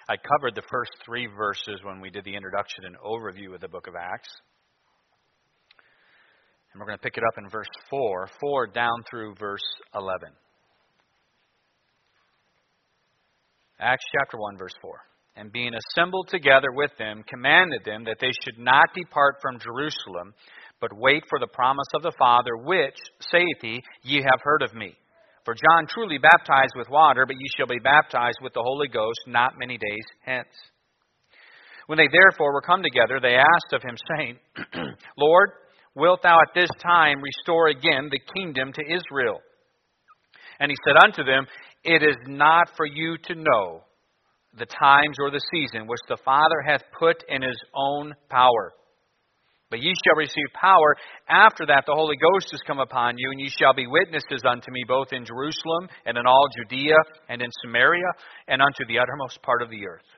I covered the first 3 verses when we did the introduction and overview of the book of Acts. And we're going to pick it up in verse 4 down through verse 11. Acts chapter 1, verse 4. And being assembled together with them, commanded them that they should not depart from Jerusalem, but wait for the promise of the Father, which, saith he, ye have heard of me. For John truly baptized with water, but ye shall be baptized with the Holy Ghost not many days hence. When they therefore were come together, they asked of him, saying, Lord, wilt thou at this time restore again the kingdom to Israel? And he said unto them, It is not for you to know the times or the season which the Father hath put in his own power. But ye shall receive power. After that the Holy Ghost is come upon you, and ye shall be witnesses unto me both in Jerusalem and in all Judea and in Samaria and unto the uttermost part of the earth.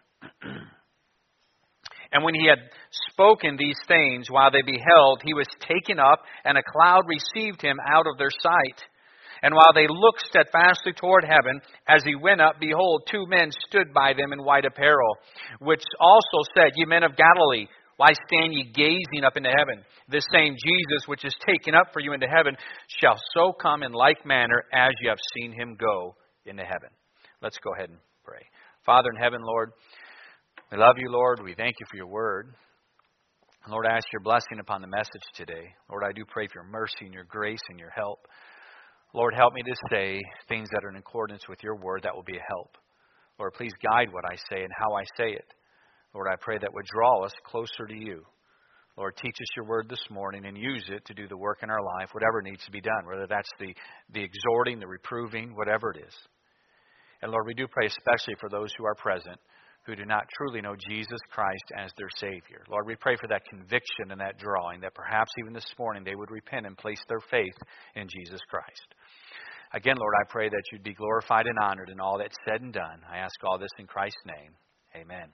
And when he had spoken these things, while they beheld, he was taken up, and a cloud received him out of their sight. And while they looked steadfastly toward heaven, as he went up, behold, 2 men stood by them in white apparel, which also said, Ye men of Galilee, why stand ye gazing up into heaven? This same Jesus, which is taken up for you into heaven, shall so come in like manner as ye have seen him go into heaven. Let's go ahead and pray. Father in heaven, Lord, we love you, Lord. We thank you for your word. Lord, I ask your blessing upon the message today. Lord, I do pray for your mercy and your grace and your help. Lord, help me to say things that are in accordance with your word that will be a help. Lord, please guide what I say and how I say it. Lord, I pray that would draw us closer to you. Lord, teach us your word this morning and use it to do the work in our life, whatever needs to be done, whether that's the exhorting, the reproving, whatever it is. And Lord, we do pray especially for those who are present who do not truly know Jesus Christ as their Savior. Lord, we pray for that conviction and that drawing, that perhaps even this morning they would repent and place their faith in Jesus Christ. Again, Lord, I pray that you'd be glorified and honored in all that's said and done. I ask all this in Christ's name. Amen.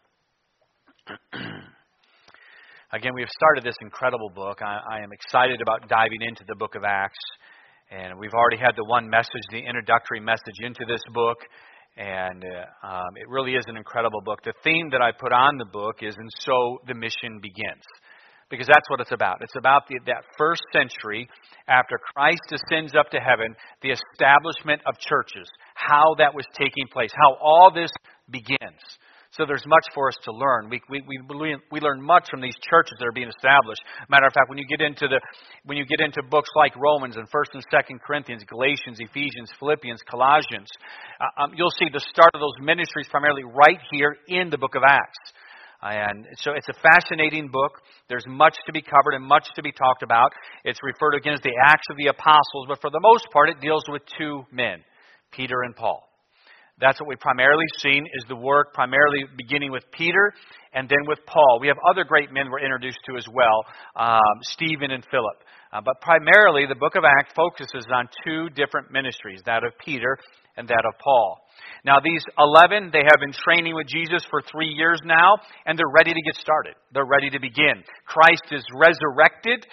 Again, we have started this incredible book. I am excited about diving into the book of Acts. And we've already had the one message, the introductory message into this book. And it really is an incredible book. The theme that I put on the book is, and so the mission begins. Because that's what it's about. It's about that first century, after Christ ascends up to heaven, the establishment of churches, how that was taking place, how all this begins. So there's much for us to learn. We learn much from these churches that are being established. Matter of fact, when you get into books like Romans and 1st and 2nd Corinthians, Galatians, Ephesians, Philippians, Colossians, you'll see the start of those ministries primarily right here in the book of Acts. And so it's a fascinating book. There's much to be covered and much to be talked about. It's referred to again as the Acts of the Apostles, but for the most part, it deals with 2 men, Peter and Paul. That's what we've primarily seen, is the work primarily beginning with Peter and then with Paul. We have other great men we're introduced to as well, Stephen and Philip. But primarily, the book of Acts focuses on 2 different ministries, that of Peter and that of Paul. Now, these 11, they have been training with Jesus for 3 years now, and they're ready to get started. They're ready to begin. Christ is resurrected.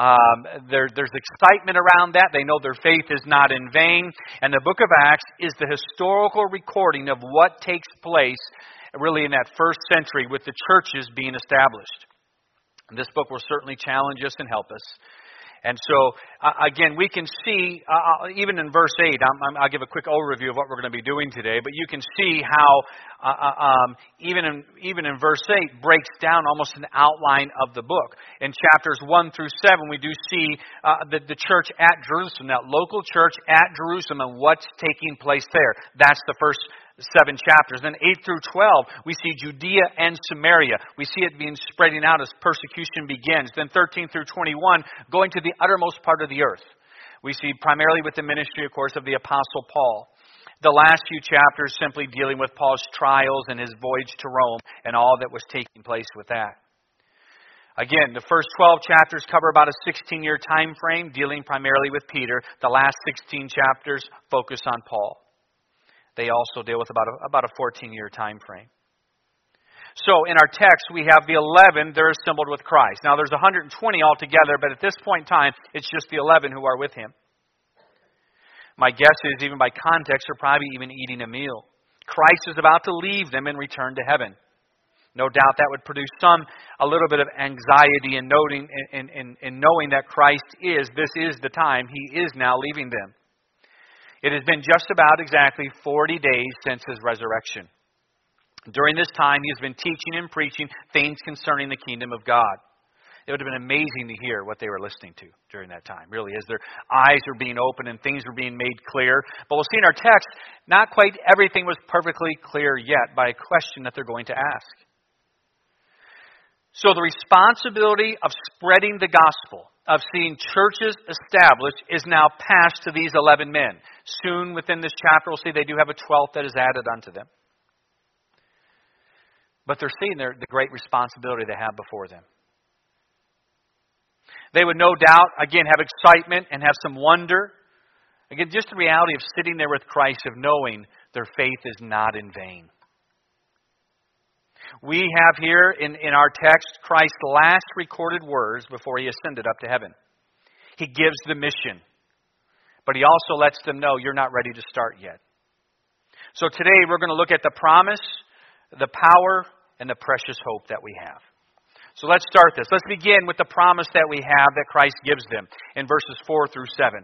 There's excitement around that. They know their faith is not in vain. And the book of Acts is the historical recording of what takes place really in that first century with the churches being established. And this book will certainly challenge us and help us. And so, again, we can see, even in verse 8, I'll give a quick overview of what we're going to be doing today, but you can see how, even in verse 8, breaks down almost an outline of the book. In chapters 1 through 7, we do see the church at Jerusalem, that local church at Jerusalem, and what's taking place there. That's the first 7 chapters. Then 8 through 12, we see Judea and Samaria. We see it being spreading out as persecution begins. Then 13 through 21, going to the uttermost part of the earth. We see primarily with the ministry, of course, of the Apostle Paul. The last few chapters simply dealing with Paul's trials and his voyage to Rome and all that was taking place with that. Again, the first 12 chapters cover about a 16-year time frame, dealing primarily with Peter. The last 16 chapters focus on Paul. They also deal with about a 14-year time frame. So in our text, we have the 11, they're assembled with Christ. Now there's 120 altogether, but at this point in time, it's just the 11 who are with him. My guess is, even by context, they're probably even eating a meal. Christ is about to leave them and return to heaven. No doubt that would produce a little bit of anxiety in knowing that Christ this is the time He is now leaving them. It has been just about exactly 40 days since His resurrection. During this time, He has been teaching and preaching things concerning the kingdom of God. It would have been amazing to hear what they were listening to during that time, really, as their eyes were being opened and things were being made clear. But we'll see in our text, not quite everything was perfectly clear yet by a question that they're going to ask. So the responsibility of spreading the gospel, of seeing churches established, is now passed to these 11 men. Soon within this chapter, we'll see they do have a 12th that is added unto them. But they're seeing the great responsibility they have before them. They would no doubt, again, have excitement and have some wonder. Again, just the reality of sitting there with Christ, of knowing their faith is not in vain. We have here in our text Christ's last recorded words before He ascended up to heaven. He gives the mission, but He also lets them know you're not ready to start yet. So today we're going to look at the promise, the power, and the precious hope that we have. So let's start this. Let's begin with the promise that we have that Christ gives them in verses 4 through 7.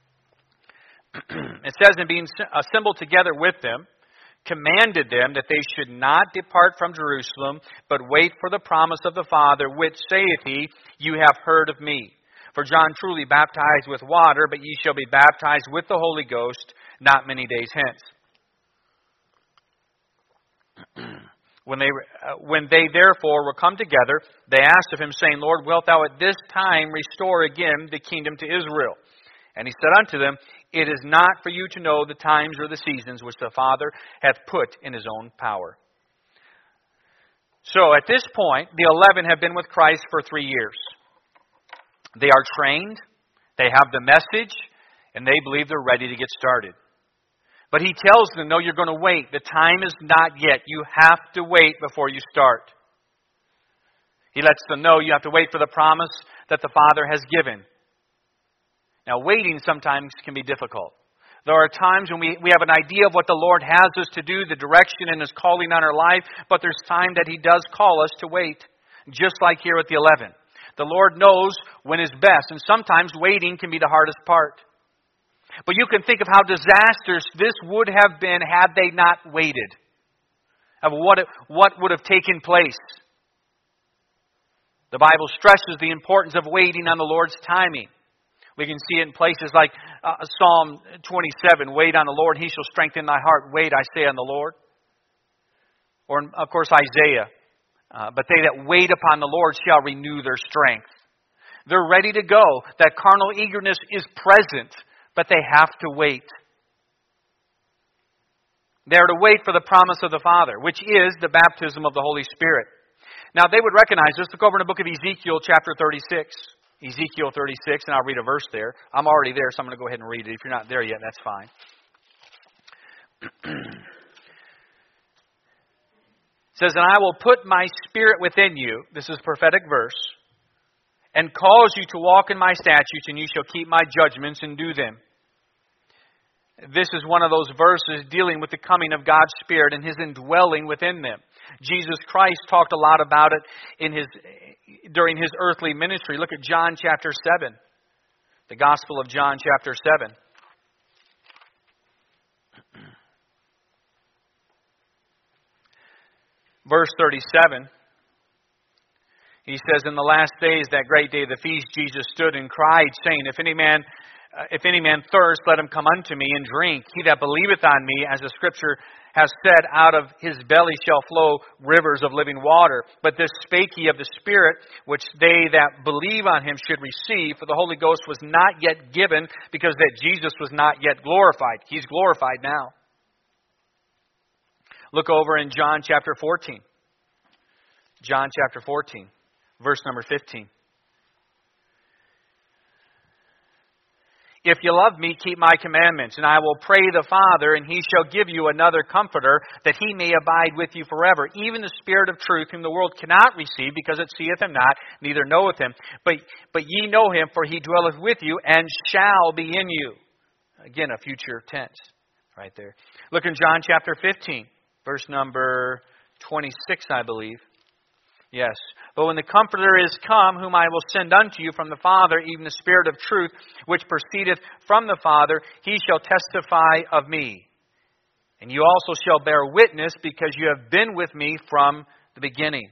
It says, "And being assembled together with them, commanded them that they should not depart from Jerusalem, but wait for the promise of the Father, which saith He, You have heard of me. For John truly baptized with water, but ye shall be baptized with the Holy Ghost not many days hence." When they therefore were come together, they asked of Him, saying, Lord, wilt Thou at this time restore again the kingdom to Israel? And He said unto them, It is not for you to know the times or the seasons which the Father hath put in His own power. So at this point, the 11 have been with Christ for 3 years. They are trained, they have the message, and they believe they're ready to get started. But He tells them, no, you're going to wait. The time is not yet. You have to wait before you start. He lets them know you have to wait for the promise that the Father has given. Now, waiting sometimes can be difficult. There are times when we have an idea of what the Lord has us to do, the direction and His calling on our life, but there's time that He does call us to wait, just like here with the 11. The Lord knows when is best, and sometimes waiting can be the hardest part. But you can think of how disastrous this would have been had they not waited, of what would have taken place. The Bible stresses the importance of waiting on the Lord's timing. We can see it in places like Psalm 27, wait on the Lord, He shall strengthen thy heart. Wait, I say, on the Lord. Or, of course, Isaiah. But they that wait upon the Lord shall renew their strength. They're ready to go. That carnal eagerness is present, but they have to wait. They are to wait for the promise of the Father, which is the baptism of the Holy Spirit. Now, they would recognize this. Look over in the book of Ezekiel, chapter 36. Ezekiel 36, and I'll read a verse there. I'm already there, so I'm going to go ahead and read it. If you're not there yet, that's fine. It says, And I will put my spirit within you, this is a prophetic verse, and cause you to walk in my statutes, and you shall keep my judgments and do them. This is one of those verses dealing with the coming of God's Spirit and His indwelling within them. Jesus Christ talked a lot about it during His earthly ministry. Look at John chapter 7. The Gospel of John chapter 7. Verse 37. He says, In the last days, that great day of the feast, Jesus stood and cried, saying, If any man thirst, let him come unto me and drink. He that believeth on me, as the Scripture has said, out of his belly shall flow rivers of living water. But this spake he of the Spirit, which they that believe on Him should receive. For the Holy Ghost was not yet given, because that Jesus was not yet glorified. He's glorified now. Look over in John chapter 14. John chapter 14, verse number 15. If you love me, keep my commandments, and I will pray the Father, and He shall give you another Comforter, that He may abide with you forever, even the Spirit of truth, whom the world cannot receive, because it seeth Him not, neither knoweth Him. But ye know Him, for He dwelleth with you, and shall be in you. Again, a future tense. right there. Look in John chapter 15, verse number 26, I believe. Yes. But when the Comforter is come, whom I will send unto you from the Father, even the Spirit of truth, which proceedeth from the Father, he shall testify of me. And you also shall bear witness, because you have been with me from the beginning.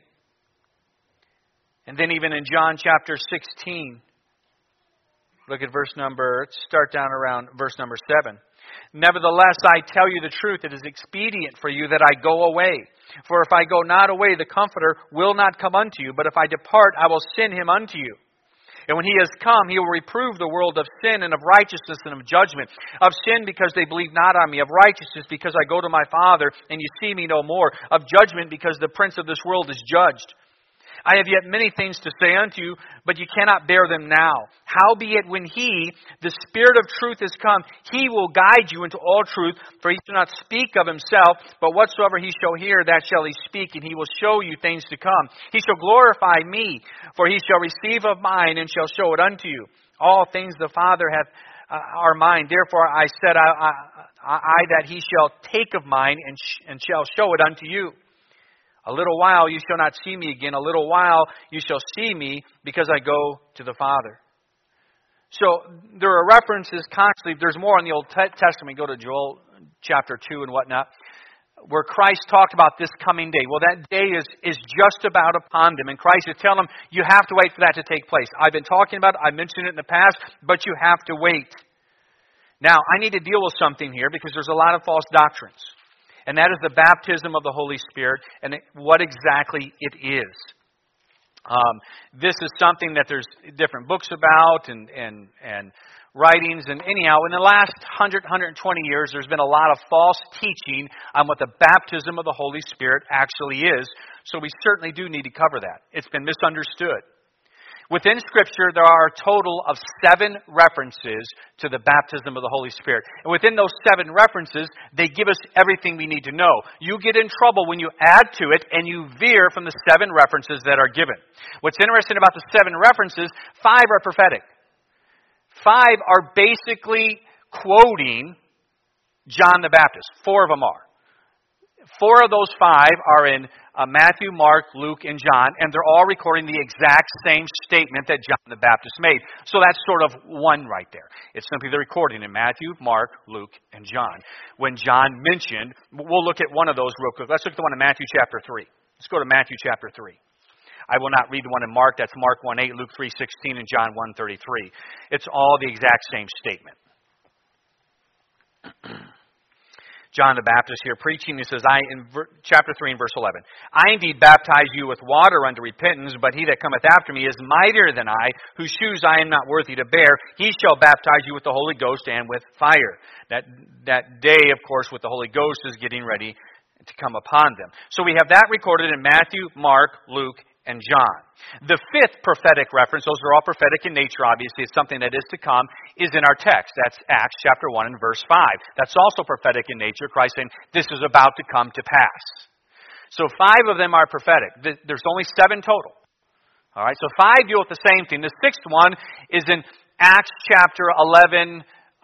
And then even in John chapter 16, look at start down around verse number 7. Nevertheless, I tell you the truth, it is expedient for you that I go away. For if I go not away, the Comforter will not come unto you. But if I depart, I will send him unto you. And when he has come, he will reprove the world of sin and of righteousness and of judgment. Of sin, because they believe not on me. Of righteousness, because I go to my Father, and you see me no more. Of judgment, because the prince of this world is judged. I have yet many things to say unto you, but you cannot bear them now. Howbeit when he, the Spirit of truth, is come, he will guide you into all truth, for he shall not speak of himself, but whatsoever he shall hear, that shall he speak, and he will show you things to come. He shall glorify me, for he shall receive of mine, and shall show it unto you. All things the Father hath are mine. Therefore I said, I that he shall take of mine, and shall show it unto you. A little while you shall not see me again. A little while you shall see me, because I go to the Father. So there are references constantly. There's more in the Old Testament. Go to Joel chapter 2 and whatnot, where Christ talked about this coming day. Well, that day is just about upon them. And Christ is telling them, you have to wait for that to take place. I've been talking about it. I mentioned it in the past, but you have to wait. Now, I need to deal with something here, because there's a lot of false doctrines. And that is the baptism of the Holy Spirit and what exactly it is. This is something that there's different books about and writings. And anyhow, in the last 120 years, there's been a lot of false teaching on what the baptism of the Holy Spirit actually is. So we certainly do need to cover that. It's been misunderstood. Within Scripture, there are a total of 7 references to the baptism of the Holy Spirit. And within those 7 references, they give us everything we need to know. You get in trouble when you add to it and you veer from the 7 references that are given. What's interesting about the 7 references, 5 are prophetic. 5 are basically quoting John the Baptist. 4 of them are. 4 of those 5 are in Matthew, Mark, Luke, and John, and they're all recording the exact same statement that John the Baptist made. So that's sort of one right there. It's simply the recording in Matthew, Mark, Luke, and John. When John mentioned, we'll look at one of those real quick. Let's look at the one in Matthew chapter 3. Let's go to Matthew chapter 3. I will not read the one in Mark. That's Mark 1:8, Luke 3:16, and John 1:33. It's all the exact same statement. John the Baptist here preaching, he says, chapter 3 and verse 11, I indeed baptize you with water unto repentance, but he that cometh after me is mightier than I, whose shoes I am not worthy to bear. He shall baptize you with the Holy Ghost and with fire. That day, of course, with the Holy Ghost is getting ready to come upon them. So we have that recorded in Matthew, Mark, Luke, and John. The 5th prophetic reference, those are all prophetic in nature, obviously, it's something that is to come, is in our text. That's Acts chapter 1 and verse 5. That's also prophetic in nature, Christ saying, this is about to come to pass. So 5 of them are prophetic. There's only 7 total. All right, so 5 deal with the same thing. The 6th one is in Acts chapter 11,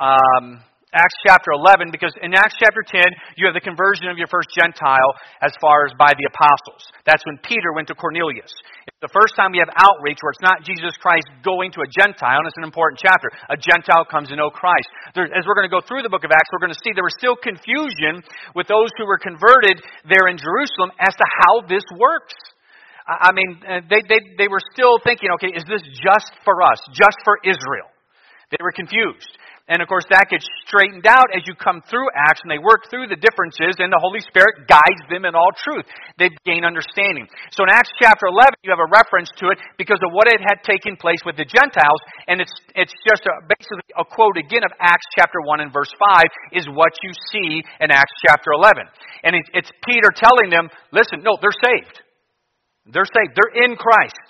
because in Acts chapter 10, you have the conversion of your first Gentile as far as by the apostles. That's when Peter went to Cornelius. It's the first time we have outreach where it's not Jesus Christ going to a Gentile, and it's an important chapter. A Gentile comes to know Christ. As we're going to go through the book of Acts, we're going to see there was still confusion with those who were converted there in Jerusalem as to how this works. I mean, they were still thinking, okay, is this just for us, just for Israel? They were confused. And of course, that gets straightened out as you come through Acts and they work through the differences and the Holy Spirit guides them in all truth. They gain understanding. So in Acts chapter 11, you have a reference to it because of what it had taken place with the Gentiles. And it's just basically a quote again of Acts chapter 1 and verse 5 is what you see in Acts chapter 11. And it's Peter telling them, listen, no, they're saved. They're saved. They're in Christ.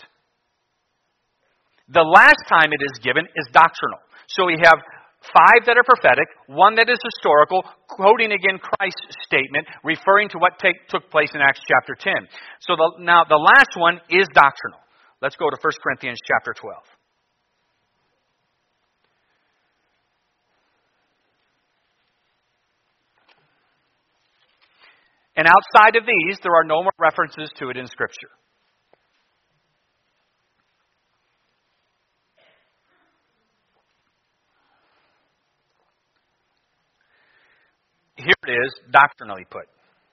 The last time it is given is doctrinal. So we have 5 that are prophetic, 1 that is historical, quoting again Christ's statement, referring to what took place in Acts chapter 10. So now the last one is doctrinal. Let's go to 1 Corinthians chapter 12. And outside of these, there are no more references to it in Scripture. Here it is, doctrinally put.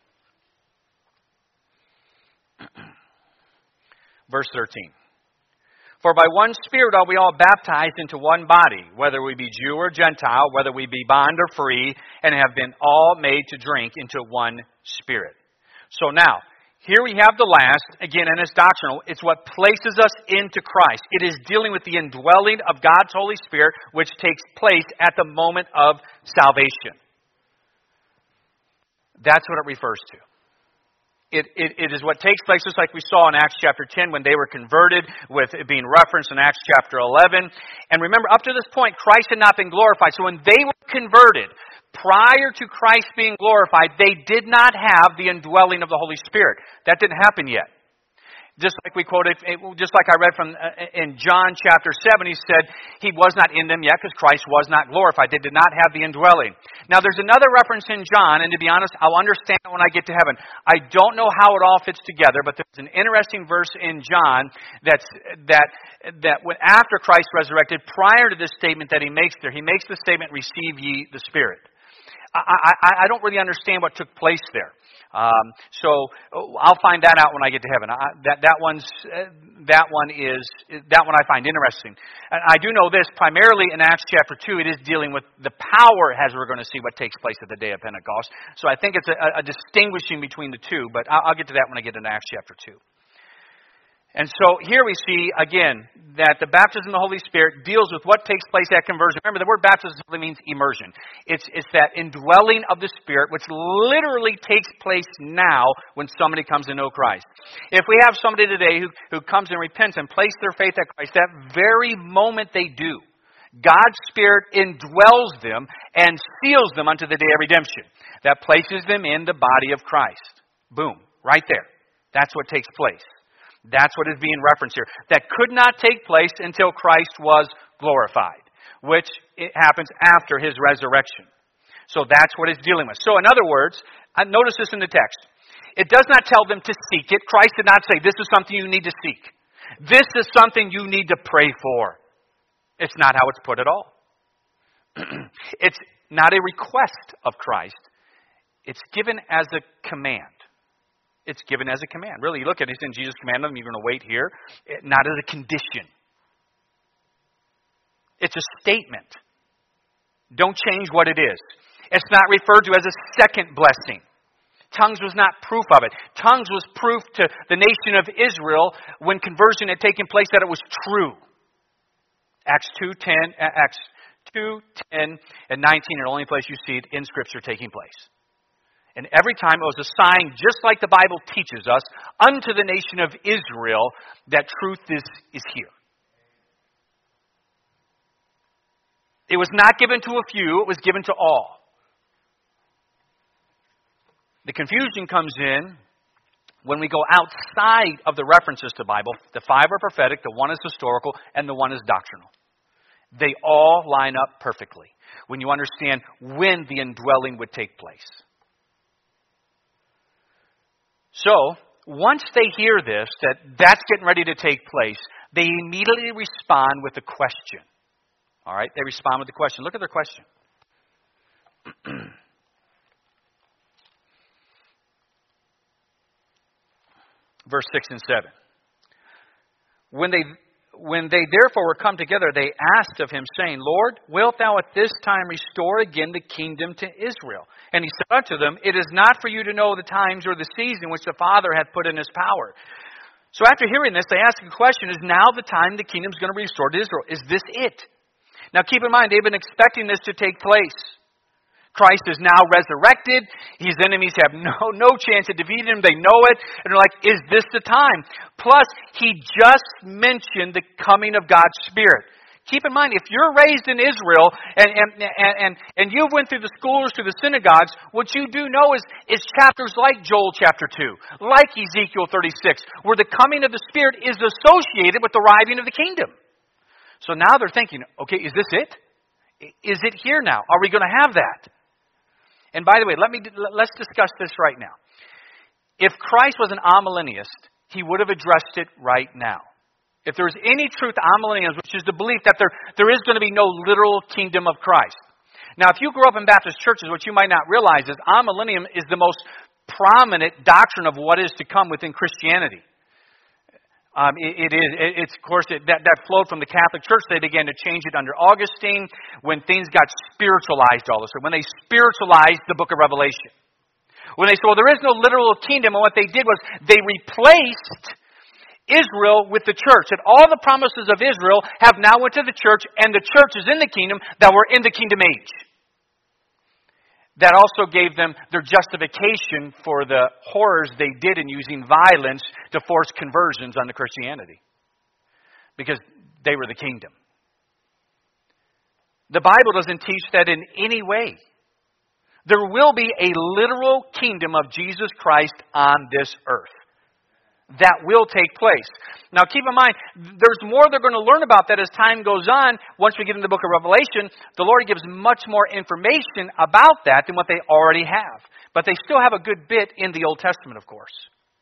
Verse 13. For by one Spirit are we all baptized into one body, whether we be Jew or Gentile, whether we be bond or free, and have been all made to drink into one Spirit. So now, here we have the last, again, and it's doctrinal. It's what places us into Christ. It is dealing with the indwelling of God's Holy Spirit, which takes place at the moment of salvation. That's what it refers to. It is what takes place, just like we saw in Acts chapter 10 when they were converted, with it being referenced in Acts chapter 11. And remember, up to this point, Christ had not been glorified. So when they were converted, prior to Christ being glorified, they did not have the indwelling of the Holy Spirit. That didn't happen yet. Just like we quoted, just like I read from in John chapter 7, he said he was not in them yet because Christ was not glorified. They did not have the indwelling. Now there's another reference in John, and to be honest, I'll understand when I get to heaven. I don't know how it all fits together, but there's an interesting verse in John that when after Christ resurrected, prior to this statement that he makes there, he makes the statement, "Receive ye the Spirit." I don't really understand what took place there. So I'll find that out when I get to heaven. That one I find interesting. And I do know this, primarily in Acts chapter 2, it is dealing with the power, as we're going to see what takes place at the day of Pentecost. So I think it's a distinguishing between the two, but I'll get to that when I get into Acts chapter 2. And so here we see, again, that the baptism of the Holy Spirit deals with what takes place at conversion. Remember, the word baptism simply means immersion. It's that indwelling of the Spirit, which literally takes place now when somebody comes to know Christ. If we have somebody today who comes and repents and places their faith at Christ, that very moment they do, God's Spirit indwells them and seals them unto the day of redemption. That places them in the body of Christ. Boom, right there. That's what takes place. That's what is being referenced here. That could not take place until Christ was glorified, which it happens after his resurrection. So that's what it's dealing with. So in other words, notice this in the text. It does not tell them to seek it. Christ did not say, this is something you need to seek. This is something you need to pray for. It's not how it's put at all. It's not a request of Christ. It's given as a command. It's given as a command. Really, you look at it, and Jesus commanded them, you're going to wait here, not as a condition. It's a statement. Don't change what it is. It's not referred to as a second blessing. Tongues was not proof of it. Tongues was proof to the nation of Israel when conversion had taken place that it was true. Acts 2:10 and 19 are the only place you see it in Scripture taking place. And every time it was a sign, just like the Bible teaches us, unto the nation of Israel, that truth is here. It was not given to a few, it was given to all. The confusion comes in when we go outside of the references to the Bible. The five are prophetic, the one is historical, and the one is doctrinal. They all line up perfectly when you understand when the indwelling would take place. So, once they hear this, that's getting ready to take place, they immediately respond with a question. All right? They respond with a question. Look at their question. Verse 6 and 7. When they therefore were come together, they asked of him, saying, Lord, wilt thou at this time restore again the kingdom to Israel? And he said unto them, it is not for you to know the times or the season which the Father hath put in his power. So after hearing this, they ask a question, is now the time the kingdom is going to be restored to Israel? Is this it? Now keep in mind, they've been expecting this to take place. Christ is now resurrected. His enemies have no chance of defeating him. They know it. And they're like, is this the time? Plus, he just mentioned the coming of God's Spirit. Keep in mind, if you're raised in Israel and you went through the schools, through the synagogues, what you do know is chapters like Joel chapter 2, like Ezekiel 36, where the coming of the Spirit is associated with the arriving of the kingdom. So now they're thinking, okay, is this it? Is it here now? Are we going to have that? And by the way, let's discuss this right now. If Christ was an amillennialist, he would have addressed it right now. If there was any truth to amillennialism, which is the belief that there is going to be no literal kingdom of Christ. Now, if you grew up in Baptist churches, what you might not realize is amillennium is the most prominent doctrine of what is to come within Christianity. It's of course, that flowed from the Catholic Church. They began to change it under Augustine when things got spiritualized all of a sudden, when they spiritualized the book of Revelation. When they said, well, there is no literal kingdom, and what they did was they replaced Israel with the church. And all the promises of Israel have now went to the church, and the church is in the kingdom that were in the kingdom age. That also gave them their justification for the horrors they did in using violence to force conversions onto Christianity. Because they were the kingdom. The Bible doesn't teach that in any way. There will be a literal kingdom of Jesus Christ on this earth. That will take place. Now keep in mind, there's more they're going to learn about that as time goes on. Once we get into the book of Revelation, the Lord gives much more information about that than what they already have. But they still have a good bit in the Old Testament, of course.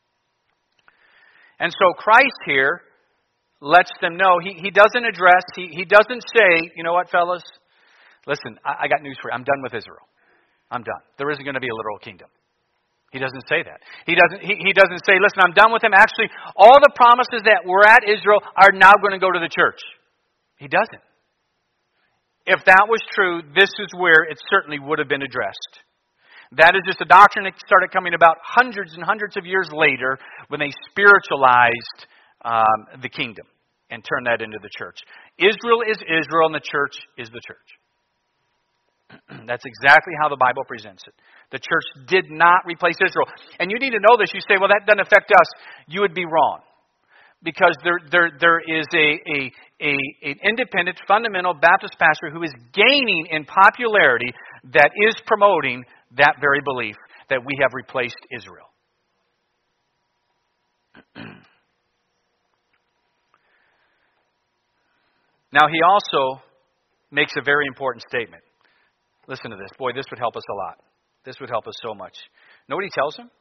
And so Christ here lets them know, he doesn't address, he doesn't say, you know what, fellas? Listen, I got news for you. I'm done with Israel. I'm done. There isn't going to be a literal kingdom. He doesn't say that. He doesn't say, listen, I'm done with him. Actually, all the promises that were at Israel are now going to go to the church. He doesn't. If that was true, this is where it certainly would have been addressed. That is just a doctrine that started coming about hundreds and hundreds of years later when they spiritualized the kingdom and turned that into the church. Israel is Israel and the church is the church. That's exactly how the Bible presents it. The church did not replace Israel. And you need to know this. You say, well, that doesn't affect us. You would be wrong. Because there is an independent, fundamental Baptist pastor who is gaining in popularity that is promoting that very belief that we have replaced Israel. Now, he also makes a very important statement. Listen to this. Boy, this would help us a lot. This would help us so much. Know what he tells him?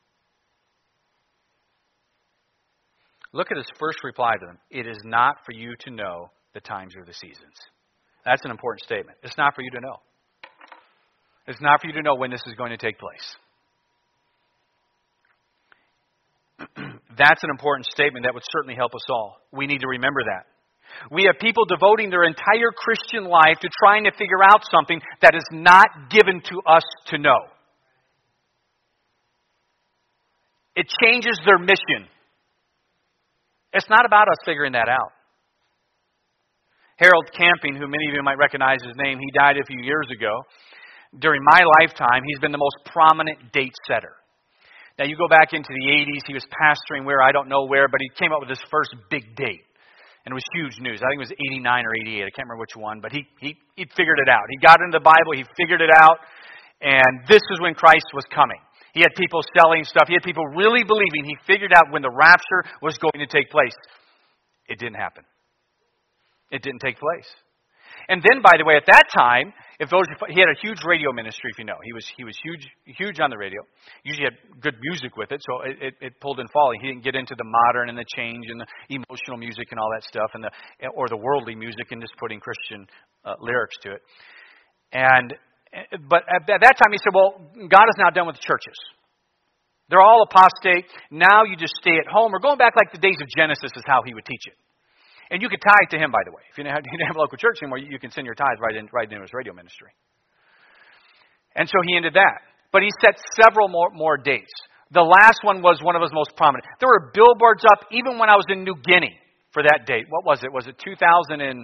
Look at his first reply to them. It is not for you to know the times or the seasons. That's an important statement. It's not for you to know. It's not for you to know when this is going to take place. That's an important statement that would certainly help us all. We need to remember that. We have people devoting their entire Christian life to trying to figure out something that is not given to us to know. It changes their mission. It's not about us figuring that out. Harold Camping, who many of you might recognize his name, he died a few years ago. During my lifetime, he's been the most prominent date setter. Now, you go back into the 80s, he was pastoring where, I don't know where, but he came up with his first big date. And it was huge news. I think it was 89 or 88. I can't remember which one. But he figured it out. He got into the Bible. He figured it out. And this is when Christ was coming. He had people selling stuff. He had people really believing. He figured out when the rapture was going to take place. It didn't happen. It didn't take place. And then, by the way, at that time, he had a huge radio ministry, if you know. He was huge on the radio. Usually had good music with it, so it pulled in following. He didn't get into the modern and the change and the emotional music and all that stuff, or the worldly music and just putting Christian lyrics to it. But at that time, he said, well, God is now done with the churches. They're all apostate. Now you just stay at home. Or going back like the days of Genesis is how he would teach it. And you could tithe to him, by the way. If you didn't have a local church anymore, you can send your tithes right into his radio ministry. And so he ended that. But he set several more dates. The last one was one of his most prominent. There were billboards up even when I was in New Guinea for that date. What was it? Was it 2008?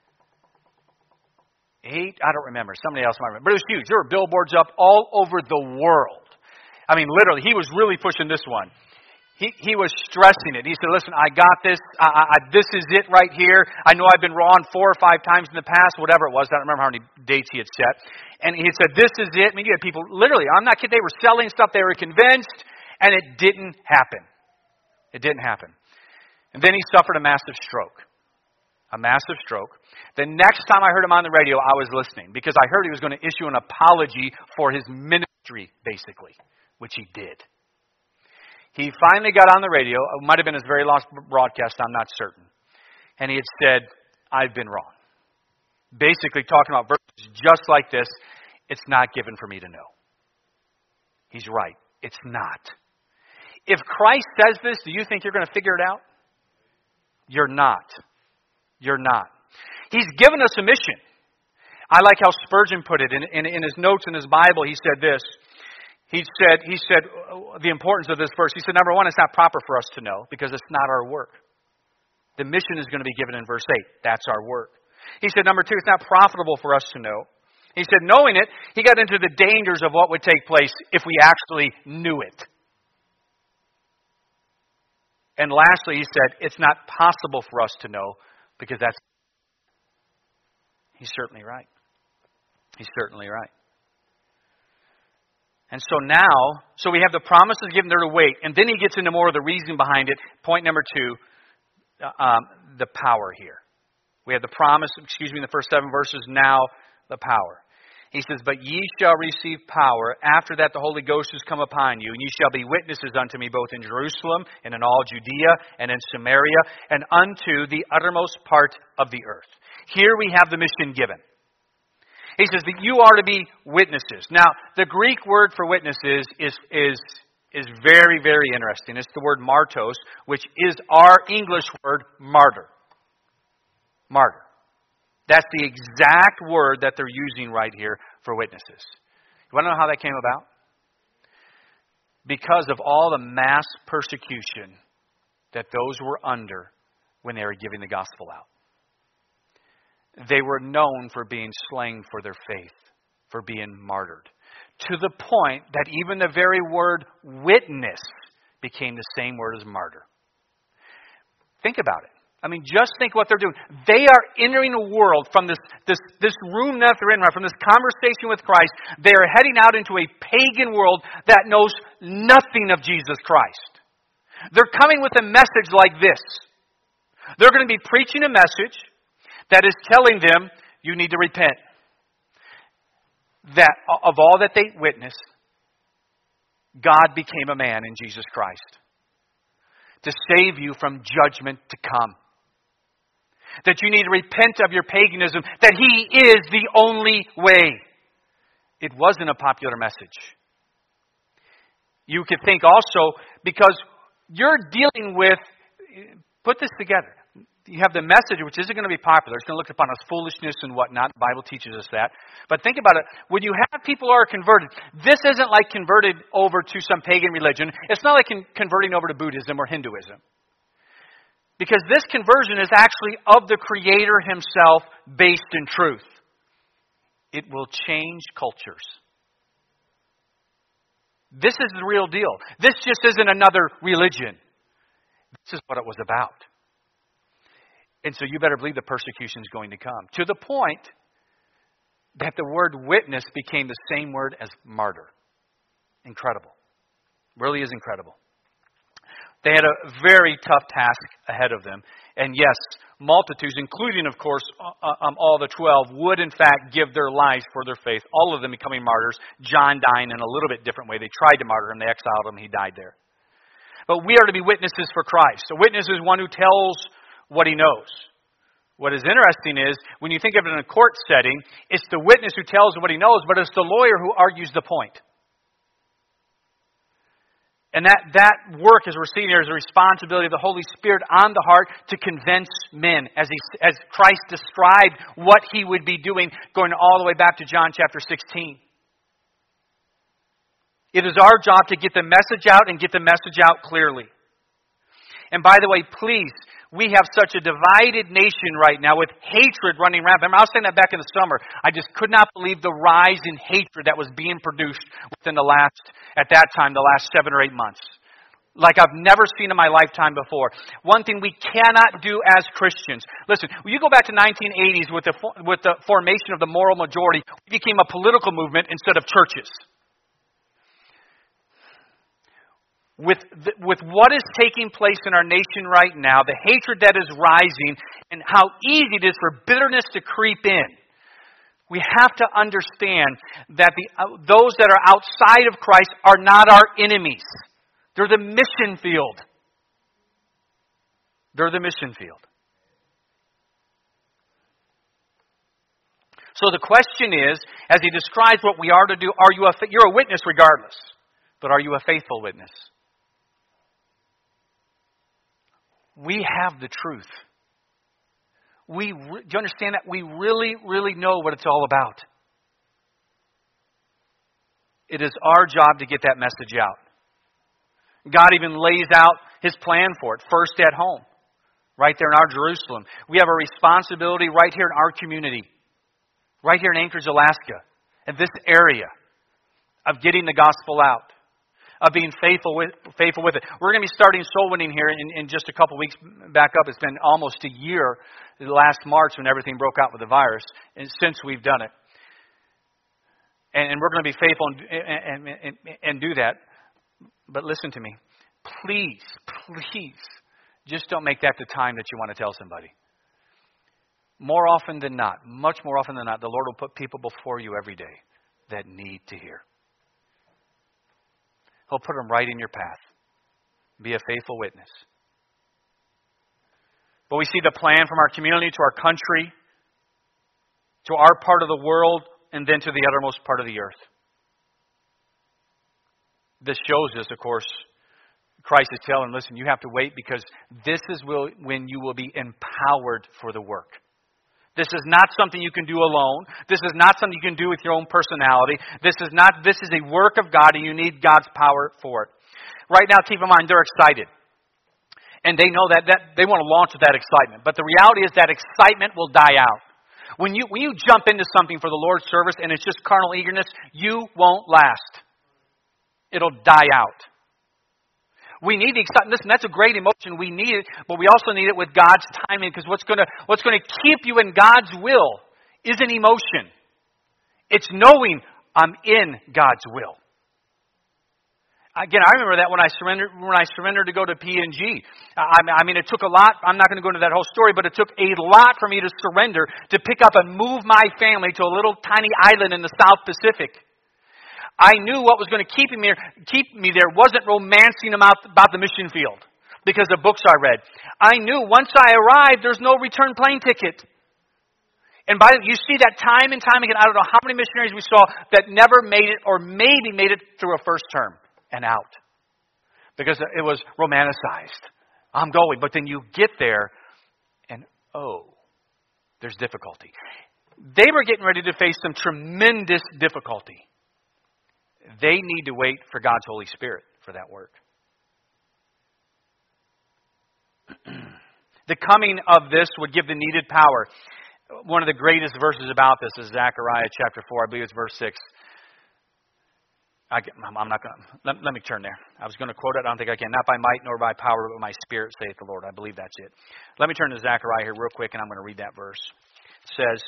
I don't remember. Somebody else might remember. But it was huge. There were billboards up all over the world. I mean, literally, he was really pushing this one. He was stressing it. He said, listen, I got this. This is it right here. I know I've been wrong 4 or 5 times in the past, whatever it was. I don't remember how many dates he had set. And he said, this is it. I mean, you had people, literally, I'm not kidding, they were selling stuff. They were convinced, and it didn't happen. It didn't happen. And then he suffered a massive stroke. A massive stroke. The next time I heard him on the radio, I was listening, because I heard he was going to issue an apology for his ministry, basically, which he did. He finally got on the radio. It might have been his very last broadcast, I'm not certain. And he had said, I've been wrong. Basically talking about verses just like this, it's not given for me to know. He's right. It's not. If Christ says this, do you think you're going to figure it out? You're not. You're not. He's given us a mission. I like how Spurgeon put it. In his notes in his Bible, he said this. He said the importance of this verse. He said, number one, it's not proper for us to know because it's not our work. The mission is going to be given in verse 8. That's our work. He said, number two, it's not profitable for us to know. He said, knowing it, he got into the dangers of what would take place if we actually knew it. And lastly, he said, it's not possible for us to know because that's... He's certainly right. He's certainly right. And so now, we have the promises given there to wait, and then he gets into more of the reason behind it. Point number two, the power here. We have the promise, in the first 7 verses, now the power. He says, but ye shall receive power. After that the Holy Ghost has come upon you, and ye shall be witnesses unto me both in Jerusalem and in all Judea and in Samaria and unto the uttermost part of the earth. Here we have the mission given. He says that you are to be witnesses. Now, the Greek word for witnesses is very, very interesting. It's the word martos, which is our English word martyr. Martyr. That's the exact word that they're using right here for witnesses. You want to know how that came about? Because of all the mass persecution that those were under when they were giving the gospel out. They were known for being slain for their faith, for being martyred. To the point that even the very word witness became the same word as martyr. Think about it. I mean, just think what they're doing. They are entering a world from this room that they're in, right, from this conversation with Christ. They are heading out into a pagan world that knows nothing of Jesus Christ. They're coming with a message like this. They're going to be preaching a message that is telling them, you need to repent. That of all that they witnessed, God became a man in Jesus Christ to save you from judgment to come. That you need to repent of your paganism, that He is the only way. It wasn't a popular message. You could think also, because you're dealing with, put this together. You have the message, which isn't going to be popular. It's going to look upon us foolishness and whatnot. The Bible teaches us that. But think about it. When you have people who are converted, this isn't like converted over to some pagan religion. It's not like converting over to Buddhism or Hinduism. Because this conversion is actually of the Creator Himself, based in truth. It will change cultures. This is the real deal. This just isn't another religion. This is what it was about. And so you better believe the persecution is going to come. To the point that the word witness became the same word as martyr. Incredible. Really is incredible. They had a very tough task ahead of them. And yes, multitudes, including, of course, all the 12, would in fact give their lives for their faith. All of them becoming martyrs. John dying in a little bit different way. They tried to martyr him. They exiled him. He died there. But we are to be witnesses for Christ. A witness is one who tells what he knows. What is interesting is, when you think of it in a court setting, it's the witness who tells what he knows, but it's the lawyer who argues the point. And that work, as we're seeing here, is a responsibility of the Holy Spirit on the heart to convince men, as Christ described what He would be doing, going all the way back to John chapter 16. It is our job to get the message out and get the message out clearly. And by the way, please, we have such a divided nation right now with hatred running rampant. I was saying that back in the summer. I just could not believe the rise in hatred that was being produced within the last 7 or 8 months. Like I've never seen in my lifetime before. One thing we cannot do as Christians. Listen, when you go back to 1980s with the formation of the moral majority, we became a political movement instead of churches. With what is taking place in our nation right now, the hatred that is rising, and how easy it is for bitterness to creep in, we have to understand that those that are outside of Christ are not our enemies. They're the mission field. They're the mission field. So the question is, as he describes what we are to do, you're a witness regardless, but are you a faithful witness? We have the truth. Do you understand that? We really, really know what it's all about. It is our job to get that message out. God even lays out His plan for it, first at home, right there in our Jerusalem. We have a responsibility right here in our community, right here in Anchorage, Alaska, in this area, of getting the gospel out, of being faithful with it. We're going to be starting soul winning here in just a couple weeks. Back up, it's been almost a year, last March when everything broke out with the virus, and since we've done it. And we're going to be faithful and do that. But listen to me. Please, just don't make that the time that you want to tell somebody. More often than not, much more often than not, the Lord will put people before you every day that need to hear. He'll put them right in your path. Be a faithful witness. But we see the plan from our community to our country, to our part of the world, and then to the uttermost part of the earth. This shows us, of course, Christ is telling, listen, you have to wait because this is when you will be empowered for the work. This is not something you can do alone. This is not something you can do with your own personality. This is a work of God, and you need God's power for it. Right now, keep in mind, they're excited. And they know that they want to launch with that excitement. But the reality is that excitement will die out. When you jump into something for the Lord's service and it's just carnal eagerness, you won't last. It'll die out. We need the excitement. Listen, that's a great emotion. We need it, but we also need it with God's timing, because what's going to keep you in God's will isn't emotion. It's knowing I'm in God's will. Again, I remember that when I surrendered to go to P&G. I mean, it took a lot. I'm not going to go into that whole story, but it took a lot for me to surrender, to pick up and move my family to a little tiny island in the South Pacific. I knew what was going to keep me there wasn't romancing about the mission field because of books I read. I knew once I arrived, there's no return plane ticket. And you see that time and time again. I don't know how many missionaries we saw that never made it, or maybe made it through a first term and out, because it was romanticized. I'm going, but then you get there and there's difficulty. They were getting ready to face some tremendous difficulty. They need to wait for God's Holy Spirit for that work. The coming of this would give the needed power. One of the greatest verses about this is Zechariah chapter 4. I believe it's verse 6. I'm not going to. Let me turn there. I was going to quote it. I don't think I can. Not by might nor by power, but by my Spirit, saith the Lord. I believe that's it. Let me turn to Zechariah here real quick, and I'm going to read that verse. It says,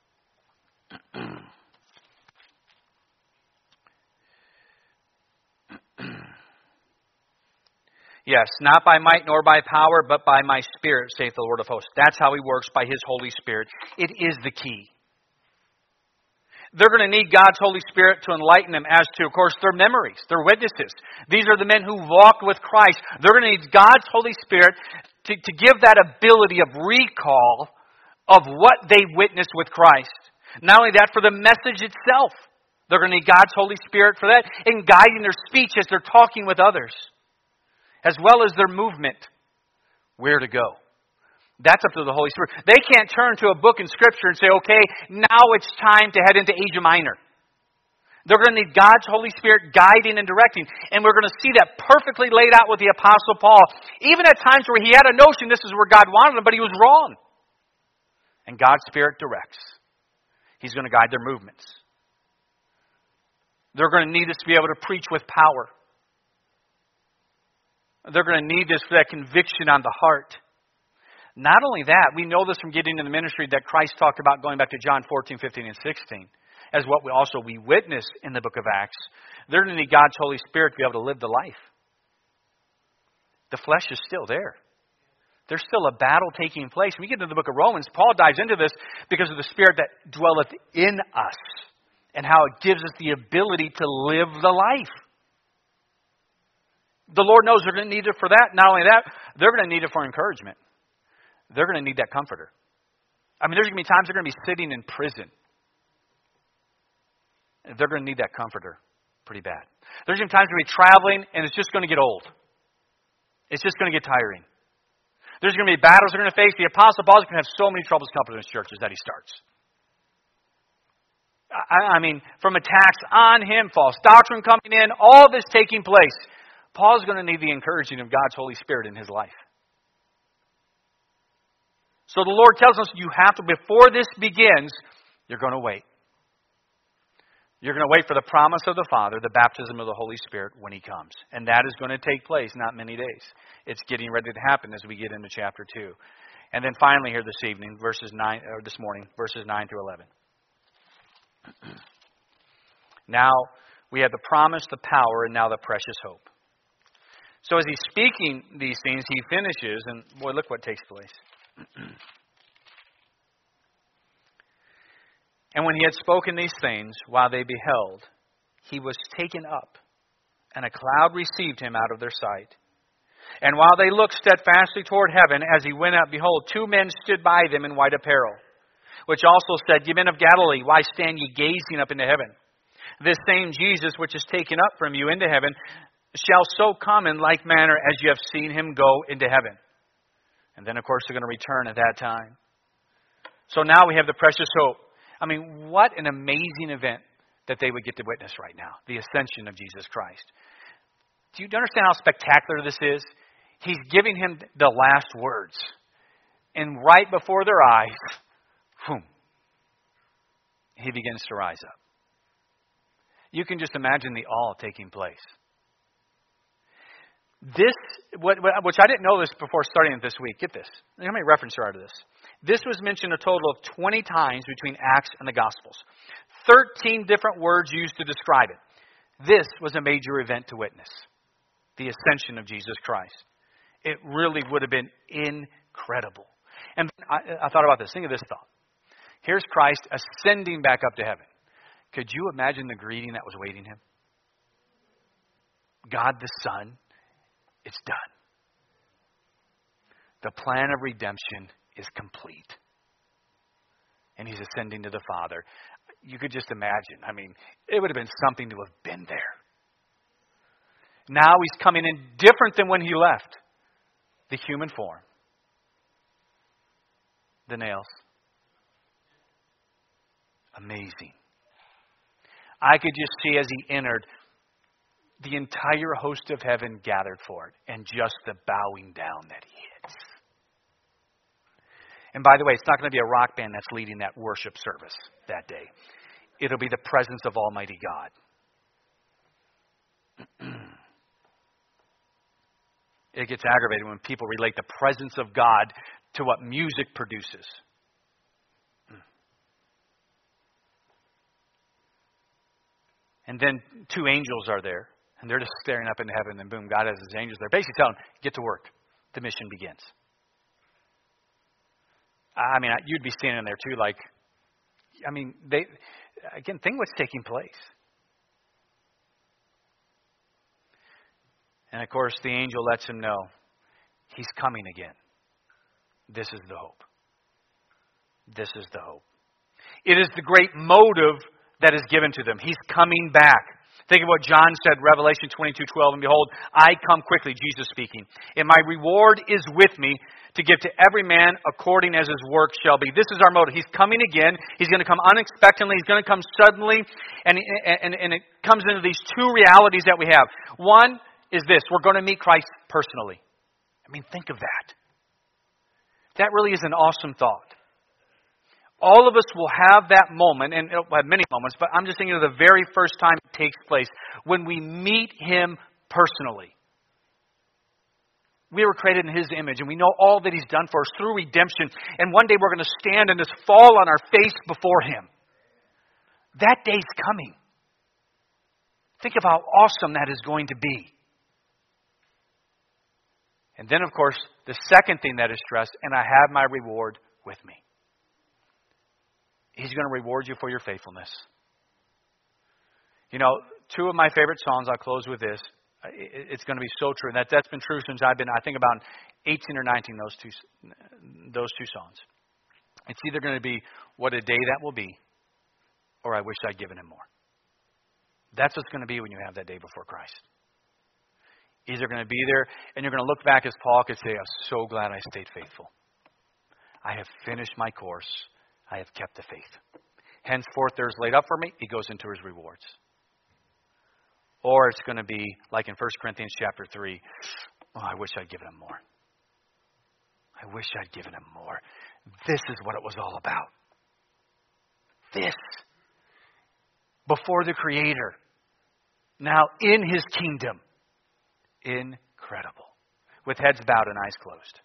yes, not by might nor by power, but by my Spirit, saith the Lord of hosts. That's how He works, by His Holy Spirit. It is the key. They're going to need God's Holy Spirit to enlighten them as to, of course, their memories, their witnesses. These are the men who walked with Christ. They're going to need God's Holy Spirit to give that ability of recall of what they witnessed with Christ. Not only that, for the message itself. They're going to need God's Holy Spirit for that, in guiding their speech as they're talking with others, as well as their movement, where to go. That's up to the Holy Spirit. They can't turn to a book in Scripture and say, okay, now it's time to head into Asia Minor. They're going to need God's Holy Spirit guiding and directing. And we're going to see that perfectly laid out with the Apostle Paul. Even at times where he had a notion this is where God wanted him, but he was wrong. And God's Spirit directs. He's going to guide their movements. They're going to need us to be able to preach with power. They're going to need this for that conviction on the heart. Not only that, we know this from getting into the ministry that Christ talked about going back to John 14, 15, and 16, as what we witness in the book of Acts. They're going to need God's Holy Spirit to be able to live the life. The flesh is still there. There's still a battle taking place. When we get into the book of Romans, Paul dives into this because of the Spirit that dwelleth in us and how it gives us the ability to live the life. The Lord knows they're going to need it for that. Not only that, they're going to need it for encouragement. They're going to need that comforter. I mean, there's going to be times they're going to be sitting in prison. They're going to need that comforter pretty bad. There's going to be times they're going to be traveling and it's just going to get old. It's just going to get tiring. There's going to be battles they're going to face. The Apostle Paul is going to have so many troubles coming to his churches that he starts. I mean, from attacks on him, false doctrine coming in, all this taking place. Paul's going to need the encouraging of God's Holy Spirit in his life. So the Lord tells us you have to, before this begins, you're going to wait. You're going to wait for the promise of the Father, the baptism of the Holy Spirit when He comes. And that is going to take place not many days. It's getting ready to happen as we get into chapter 2. And then finally here this evening, this morning, verses 9 through 11. Now we have the promise, the power, and now the precious hope. So as he's speaking these things, he finishes, and boy, look what takes place. And when he had spoken these things, while they beheld, he was taken up, and a cloud received him out of their sight. And while they looked steadfastly toward heaven, as he went up, behold, 2 men stood by them in white apparel, which also said, Ye men of Galilee, why stand ye gazing up into heaven? This same Jesus, which is taken up from you into heaven, shall so come in like manner as you have seen him go into heaven. And then, of course, they're going to return at that time. So now we have the precious hope. I mean, what an amazing event that they would get to witness right now. The ascension of Jesus Christ. Do you understand how spectacular this is? He's giving him the last words. And right before their eyes, boom, he begins to rise up. You can just imagine the awe taking place. This, which I didn't know this before starting it this week. Get this. How many references are to this? This was mentioned a total of 20 times between Acts and the Gospels. 13 different words used to describe it. This was a major event to witness. The ascension of Jesus Christ. It really would have been incredible. And I thought about this. Think of this thought. Here's Christ ascending back up to heaven. Could you imagine the greeting that was awaiting him? God the Son. It's done. The plan of redemption is complete. And he's ascending to the Father. You could just imagine. I mean, it would have been something to have been there. Now he's coming in different than when he left. The human form. The nails. Amazing. I could just see as he entered, the entire host of heaven gathered for it, and just the bowing down that he hits. And by the way, it's not going to be a rock band that's leading that worship service that day. It'll be the presence of Almighty God. It gets aggravating when people relate the presence of God to what music produces. And then 2 angels are there. And they're just staring up into heaven, and boom, God has his angels there. Basically telling them, get to work. The mission begins. I mean, you'd be standing there too, like, I mean, think what's taking place. And of course, the angel lets him know he's coming again. This is the hope. This is the hope. It is the great motive that is given to them. He's coming back. Think of what John said, Revelation 22:12, and behold, I come quickly, Jesus speaking. And my reward is with me to give to every man according as his work shall be. This is our motive. He's coming again. He's going to come unexpectedly. He's going to come suddenly. And it comes into these 2 realities that we have. One is this. We're going to meet Christ personally. I mean, think of that. That really is an awesome thought. All of us will have that moment, and we'll have many moments, but I'm just thinking of the very first time it takes place, when we meet Him personally. We were created in His image, and we know all that He's done for us through redemption, and one day we're going to stand and just fall on our face before Him. That day's coming. Think of how awesome that is going to be. And then, of course, the second thing that is stressed, and I have my reward with me. He's going to reward you for your faithfulness. You know, 2 of my favorite songs, I'll close with this. It's going to be so true. And that's been true since I've been, I think, about 18 or 19, those two songs. It's either going to be, what a day that will be, or I wish I'd given him more. That's what's going to be when you have that day before Christ. Either going to be there, and you're going to look back as Paul could say, I'm so glad I stayed faithful. I have finished my course. I have kept the faith. Henceforth there is laid up for me. He goes into his rewards. Or it's going to be like in 1 Corinthians chapter 3. Oh, I wish I'd given him more. I wish I'd given him more. This is what it was all about. This. Before the Creator. Now in His kingdom. Incredible. With heads bowed and eyes closed.